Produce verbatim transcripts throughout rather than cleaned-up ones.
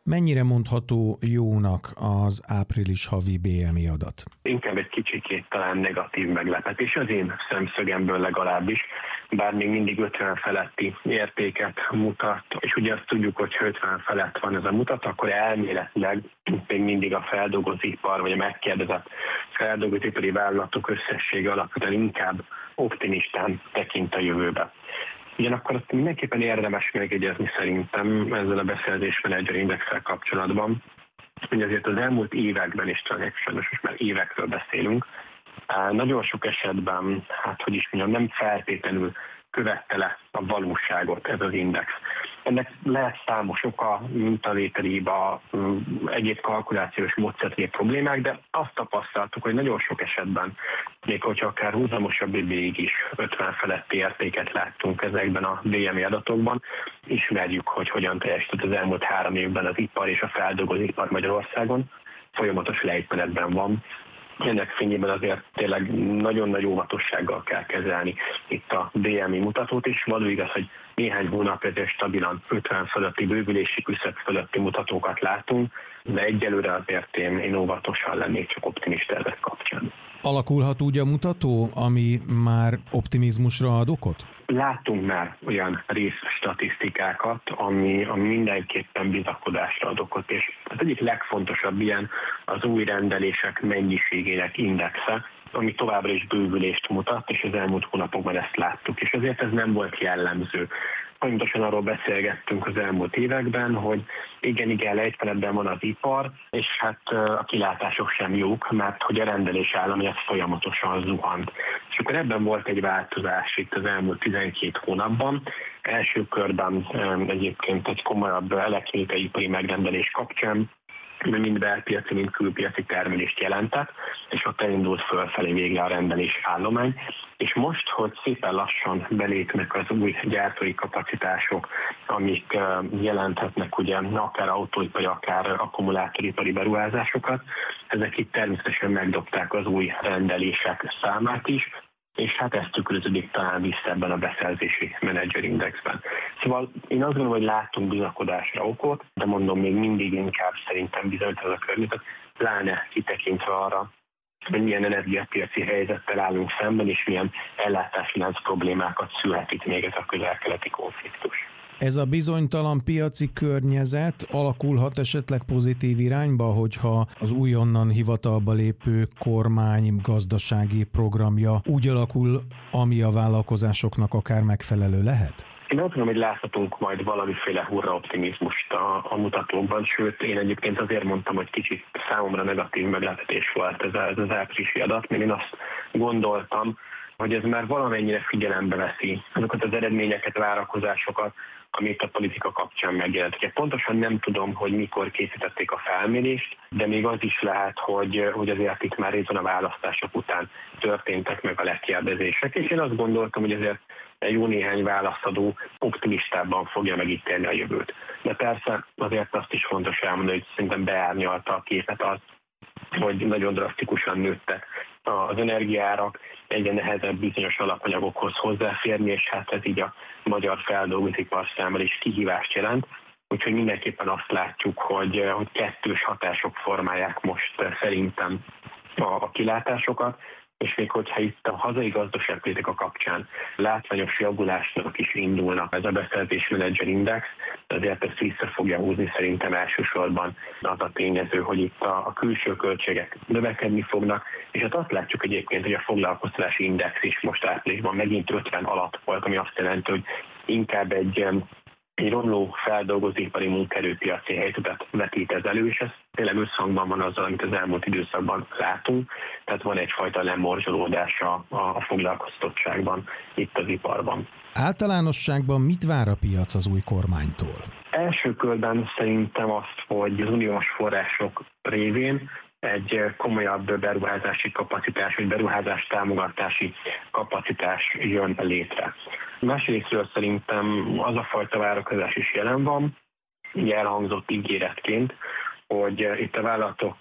Mennyire mondható jónak az április havi bé em i adat? Inkább egy kicsikét talán negatív meglepetés az én szemszögemből legalábbis, bár még mindig ötven feletti értéket mutat, és ugye azt tudjuk, hogy ha ötven felett van ez a mutat, akkor elméletileg még mindig a feldolgozóipar, vagy a megkérdezett feldolgozóipari vállalatok összessége alapvetően inkább optimistán tekint a jövőbe. Ugyanakkor azt mindenképpen érdemes megjegyezni szerintem ezzel a beszerzés menedzser indexel kapcsolatban, hogy azért az elmúlt években, és talán sajnos most már évekről beszélünk, nagyon sok esetben, hát hogy is mondjam, nem feltétlenül követte le a valóságot ez az index. Ennek lehet számos oka, mintavételiba, egyéb kalkulációs módszertani problémák, de azt tapasztaltuk, hogy nagyon sok esetben, még hogyha akár húzamosabb időig is ötven feletti értéket láttunk ezekben a bé em i adatokban, ismerjük, hogy hogyan teljesített az elmúlt három évben az ipar és a feldolgozóipar Magyarországon, folyamatos lejtmenetben van. Ennek fényében azért tényleg nagyon nagy óvatossággal kell kezelni itt a bé em i mutatót, és való igaz, hogy néhány hónap ezért stabilan ötven fölötti bővülési küszöb fölötti mutatókat látunk, de egyelőre azért én, én óvatosan lennék csak optimista ezek kapcsán. Alakulhat úgy a mutató, ami már optimizmusra ad okot? Látunk már olyan részstatisztikákat, ami, ami mindenképpen bizakodásra ad okot, és az egyik legfontosabb ilyen az új rendelések mennyiségének indexe, ami továbbra is bővülést mutat, és az elmúlt hónapokban ezt láttuk, és ezért ez nem volt jellemző. Pontosan arról beszélgettünk az elmúlt években, hogy igen, igen, lejtmenetben van az ipar, és hát a kilátások sem jók, mert hogy a rendelés állami ez folyamatosan zuhant. És akkor ebben volt egy változás itt az elmúlt tizenkét hónapban. Első körben egyébként egy komolyabb elektronikai ipari megrendelés kapcsán, mind belpiaci, mind külpiaci termelést jelentett, és ott elindult fölfelé végre a rendelés állomány, és most, hogy szépen lassan belépnek az új gyártói kapacitások, amik jelenthetnek ugye akár autóipari, akár akkumulátoripari beruházásokat, ezek itt természetesen megdobták az új rendelések számát is, és hát ez tükröződik talán vissza ebben a beszerzési menedzser indexben. Szóval én azt gondolom, hogy látunk bizakodásra okot, de mondom, még mindig inkább szerintem bizonytalan a környezet, pláne kitekintve arra, hogy milyen energiapiaci helyzettel állunk szemben, és milyen ellátáslánc problémákat szülhet itt még ez a közel-keleti konfliktus. Ez a bizonytalan piaci környezet alakulhat esetleg pozitív irányba, hogyha az újonnan hivatalba lépő kormány gazdasági programja úgy alakul, ami a vállalkozásoknak akár megfelelő lehet? Én azt gondolom, hogy láthatunk majd valamiféle hurra optimizmust a, a mutatókban, sőt, én egyébként azért mondtam, hogy kicsit számomra negatív meglepetés volt ez, a, ez az áprilisi adat, mert én azt gondoltam, hogy ez már valamennyire figyelembe veszi azokat az eredményeket, várakozásokat, amit a politika kapcsán megjelent. Ugye pontosan nem tudom, hogy mikor készítették a felmérést, de még az is lehet, hogy, hogy azért itt már részben a választások után történtek meg a lekérdezések, és én azt gondoltam, hogy azért jó néhány válaszadó optimistában fogja megítélni a jövőt. De persze azért azt is fontos elmondani, hogy szerintem beárnyalta a képet az, hogy nagyon drasztikusan nőttek az energiaárak, egyre nehezebb bizonyos alapanyagokhoz hozzáférni, és hát ez így a magyar feldolgozóipar számára is kihívást jelent. Úgyhogy mindenképpen azt látjuk, hogy, hogy kettős hatások formálják most szerintem a, a kilátásokat, és még hogyha itt a hazai gazdaságpolitika kapcsán látványos javulásnak is indulnak ez a beszerzés menedzser index, azért ezt vissza fogja húzni szerintem elsősorban az a tényező, hogy itt a, a külső költségek növekedni fognak, és hát azt látjuk egyébként, hogy a foglalkoztatási index is most áprilisban megint ötven alatt volt, ami azt jelenti, hogy inkább egy egy romló feldolgozóipari munkaerőpiaci helyzetet vetít ez elő, és ez tényleg összhangban van azzal, amit az elmúlt időszakban látunk, tehát van egyfajta lemorzsolódás a, a foglalkoztatottságban itt az iparban. Általánosságban mit vár a piac az új kormánytól? Első körben szerintem azt, hogy az uniós források révén egy komolyabb beruházási kapacitás, vagy beruházás támogatási kapacitás jön létre. Másrésztről szerintem az a fajta várakozás is jelen van, így elhangzott ígéretként, hogy itt a vállalatok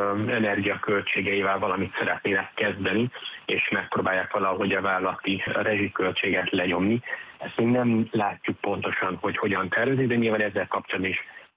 energiaköltségeivel valamit szeretnének kezdeni, és megpróbálják valahogy a vállalati rezsiköltséget lenyomni. Ezt még nem látjuk pontosan, hogy hogyan tervezik, de nyilván ezzel kapcsolatban is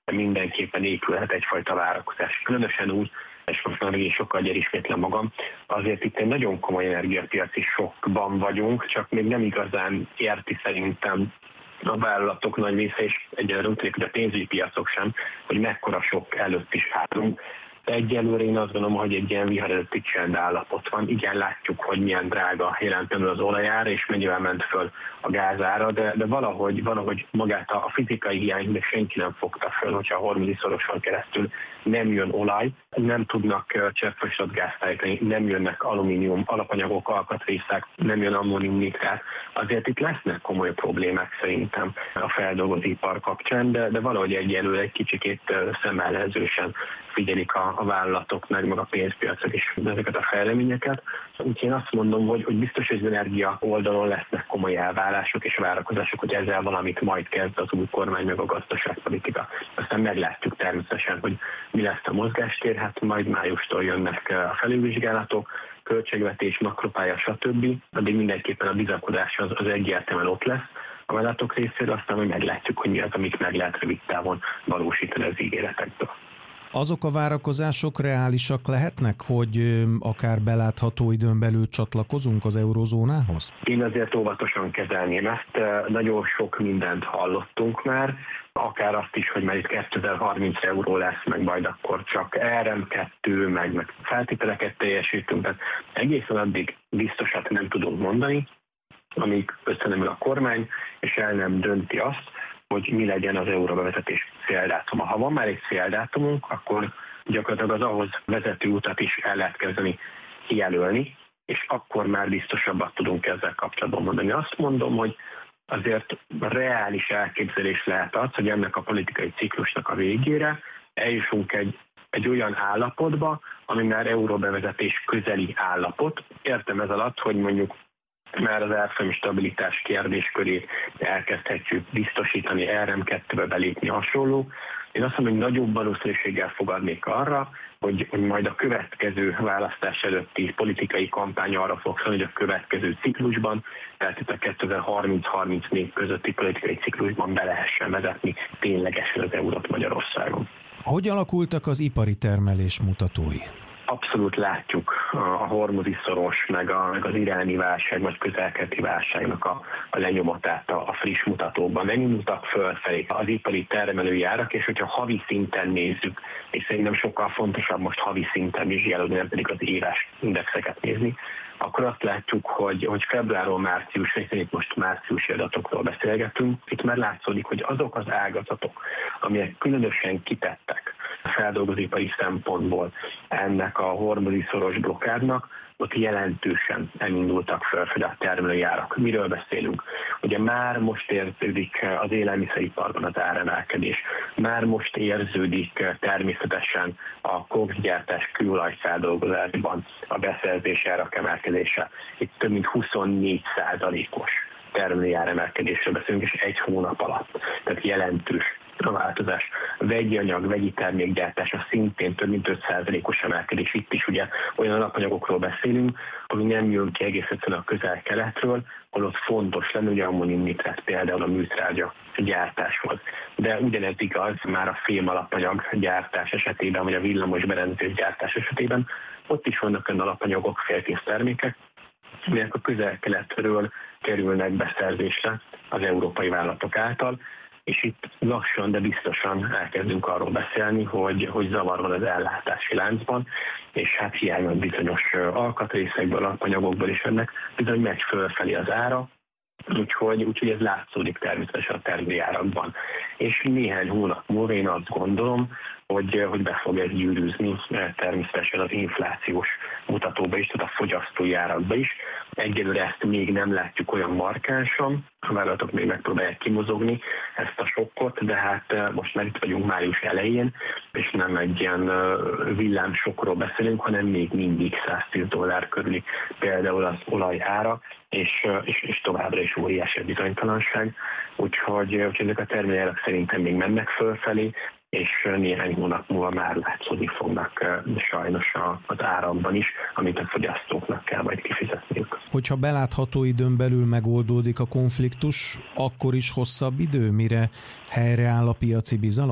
de mindenképpen épülhet egyfajta várakozás. Különösen úgy, és most már én sokkal ismétlem magam, azért itt egy nagyon komoly energiapiaci sokkban vagyunk, csak még nem igazán érti szerintem a vállalatok nagy része, és egyelőre úgy tűnik, hogy a pénzügyi piacok sem, hogy mekkora sok előtt is állunk. De egyelőre én azt gondolom, hogy egy ilyen vihar előtti csend állapot van. Igen, látjuk, hogy milyen drága jelentően az olajára, és mennyivel ment föl a gázára, de, de valahogy, valahogy magát a, a fizikai hiányt még senki nem fogta föl, hogyha a hormuzi szoroson keresztül nem jön olaj, nem tudnak cseppfolyósított gázt állítani, nem jönnek alumínium, alapanyagok, alkatrészek, nem jön ammóniumnitrát. Azért itt lesznek komoly problémák szerintem a feldolgozóipar kapcsán, de, de valahogy egyelőre egy kicsikét szemellenzősen figyelik a, a vállalatok, meg, meg a pénzpiacok is ezeket a fejleményeket. Úgyhogy én azt mondom, hogy, hogy biztos, hogy az energia oldalon lesznek komoly elvárások és várakozások, hogy ezzel valamit majd kezd az új kormány, meg a gazdaságpolitika. Aztán meglátjuk természetesen, hogy mi lesz a mozgástér, hát majd májustól jönnek a felülvizsgálatok, költségvetés, makropálya, stb. Addig mindenképpen a bizakodás az, az egyértelműen ott lesz a vállalatok részéről, aztán majd meglátjuk, hogy mi az, amit meg lehet rövid távon valósítani az ígéretekből. Azok a várakozások reálisak lehetnek, hogy akár belátható időn belül csatlakozunk az eurozónához? Én azért óvatosan kezelném ezt. Nagyon sok mindent hallottunk már, akár azt is, hogy már itt kétezer-harminc euró lesz, meg majd akkor csak er em kettő, meg, meg feltételeket teljesítünk. Tehát egészen addig biztosat nem tudunk mondani, amíg összenemül a kormány, és el nem dönti azt, hogy mi legyen az euróbevezetés céldátuma. Ha van már egy céldátumunk, akkor gyakorlatilag az ahhoz vezető utat is el lehet kezdeni kijelölni, és akkor már biztosabbat tudunk ezzel kapcsolatban mondani. Azt mondom, hogy azért reális elképzelés lehet az, hogy ennek a politikai ciklusnak a végére eljussunk egy, egy olyan állapotba, ami már euróbevezetés közeli állapot. Értem ez alatt, hogy mondjuk már az árfolyam stabilitás kérdéskörét elkezdhetjük biztosítani, er em kettőbe belépni hasonló. Én azt mondom, hogy nagyobb valószínűséggel fogadnék arra, hogy, hogy majd a következő választás előtti politikai kampány arra fog szólni, hogy a következő ciklusban, tehát itt a kétezer-harminc-harmincnégy közötti politikai ciklusban be lehessen vezetni ténylegesen az eurót Magyarországon. Hogy alakultak az ipari termelés mutatói? Abszolút látjuk a hormuzi szoros, meg, a, meg az iráni válság, vagy közel-keleti válságnak a, a lenyomatát a, a friss mutatókban. Megindultak fölfelé az ipari termelői árak, és hogyha havi szinten nézzük, és szerintem sokkal fontosabb most havi szinten vizsgálódni, nem pedig az éves indexeket nézni, akkor azt látjuk, hogy, hogy februárról márciusra, hiszen itt most márciusi adatokról beszélgetünk, itt már látszódik, hogy azok az ágazatok, amelyek különösen kitettek feldolgozóipari szempontból ennek a hormuzi szoros blokkádnak, ott jelentősen elindultak fölfelé a termelői árak. Miről beszélünk? Ugye már most érződik az élelmiszeriparban az áremelkedés, már most érződik természetesen a kokszgyártás kőolajfeldolgozásban a beszerzés árak emelkedése. Itt több mint huszonnégy százalékos termelői áremelkedésről beszélünk, és egy hónap alatt. Tehát jelentős a változás. A vegyi anyag, vegyi termékgyártása szintén több mint öt százalékos emelkedés. Itt is ugye olyan alapanyagokról beszélünk, ami nem jön ki egész egyszerűen a közel-keletről, holott fontos lenne, ugye ammóniumnitrát például a műtrágya gyártáshoz. De ugyanez igaz már a fém alapanyag gyártás esetében, vagy a villamos berendezés gyártás esetében. Ott is vannak olyan alapanyagok, félkész termékek, amelyek a közel-keletről kerülnek beszerzésre az európai vállalatok által, és itt lassan, de biztosan elkezdünk arról beszélni, hogy, hogy zavar van az ellátási láncban, és hát hiány van bizonyos alkatrészekből, alapanyagokból is ennek bizony megy fölfelé az ára, úgyhogy, úgyhogy ez látszódik természetesen a termelői árakban. És néhány hónap múlva én azt gondolom, hogy, hogy be fog ez gyűrűzni természetesen az inflációs mutatóba is, tehát a fogyasztói árakba is. Egyelőre ezt még nem látjuk olyan markánsan, a vállalatok még megpróbálják kimozogni ezt a sokkot, de hát most már itt vagyunk május elején, és nem egy ilyen villámsokról beszélünk, hanem még mindig száztíz dollár körüli például az olaj ára, és, és, és továbbra is óriási bizonytalanság, úgyhogy, úgyhogy ezek a termelők szerintem még mennek fölfelé, és néhány hónap múlva már látszódni fognak sajnos az árakban is, amit a fogyasztóknak kell majd kifizetniük. Hogyha belátható időn belül megoldódik a konfliktus, akkor is hosszabb idő, mire helyreáll a piaci bizalom?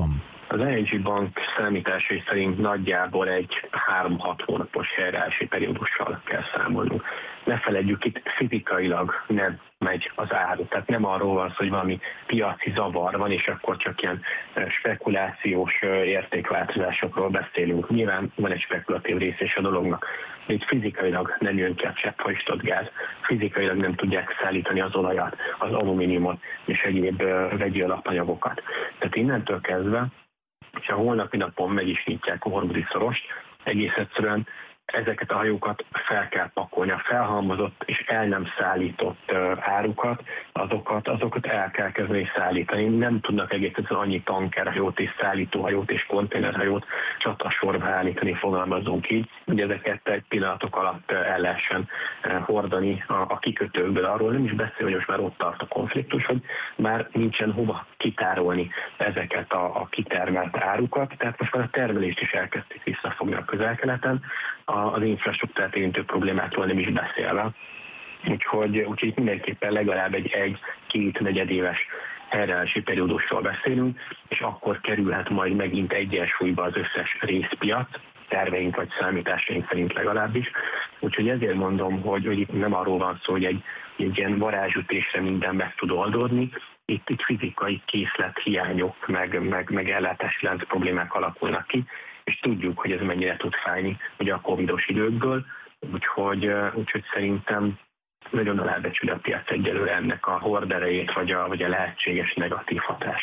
Az i en gé Bank számításai szerint nagyjából egy három-hat hónapos helyreállási periódussal kell számolnunk. Ne feledjük, itt fizikailag nem megy az áru. Tehát nem arról van szó, hogy valami piaci zavar van, és akkor csak ilyen spekulációs értékváltozásokról beszélünk. Nyilván van egy spekulatív rész is a dolognak. De itt fizikailag nem jön ki a cseppfolytott gáz, fizikailag nem tudják szállítani az olajat, az alumíniumot és egyéb vegyi alapanyagokat. Tehát innentől kezdve, és a holnapi napon meg is nyitják a hormuzi szorost, egész egyszerűen ezeket a hajókat fel kell pakolni. A felhalmozott és el nem szállított árukat, azokat, azokat el kell kezdeni szállítani. Nem tudnak egész egyszerűen annyi tankerhajót és szállítóhajót és konténerhajót csatasorba állítani, fogalmazunk így, hogy ezeket egy pillanatok alatt el lehessen hordani a, a kikötőkből. Arról nem is beszél, hogy most már ott tart a konfliktus, hogy már nincsen hova kitárolni ezeket a, a kitermelt árukat, tehát most már a termelést is elkezdték visszafogni a Közel-Keleten, az infrastruktúrát érintő problémákról nem is beszélve. Úgyhogy, úgyhogy mindenképpen legalább egy egy-két negyedéves helyreállási periódusról beszélünk, és akkor kerülhet majd megint egyensúlyba az összes részpiac, terveink vagy számításaink szerint legalábbis. Úgyhogy ezért mondom, hogy, hogy itt nem arról van szó, hogy egy, egy ilyen varázsütésre minden meg tud oldódni, itt, itt fizikai készlethiányok, meg, meg, meg ellátási lánc problémák alakulnak ki, és tudjuk, hogy ez mennyire tud fájni ugye a covidos időkből, úgyhogy, úgyhogy szerintem nagyon alábecsül a piac egyelőre ennek a horderejét, vagy a, vagy a lehetséges negatív hatást.